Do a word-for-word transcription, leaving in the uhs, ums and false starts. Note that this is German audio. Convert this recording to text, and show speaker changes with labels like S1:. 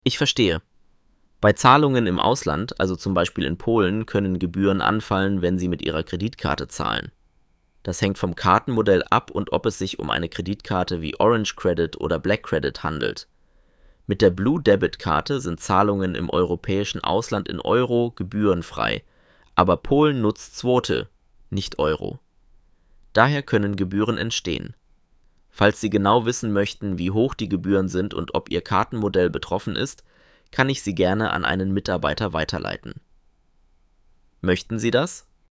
S1: Ich verstehe. Bei Zahlungen im Ausland, also zum Beispiel in Polen, können Gebühren anfallen, wenn Sie mit Ihrer Kreditkarte zahlen. Das hängt vom Kartenmodell ab und ob es sich um eine Kreditkarte wie Orange Credit oder Black Credit handelt. Mit der Blue Debit Karte sind Zahlungen im europäischen Ausland in Euro gebührenfrei, aber Polen nutzt Złoty, nicht Euro. Daher können Gebühren entstehen. Falls Sie genau wissen möchten, wie hoch die Gebühren sind und ob Ihr Kartenmodell betroffen ist, kann ich Sie gerne an einen Mitarbeiter weiterleiten. Möchten Sie das?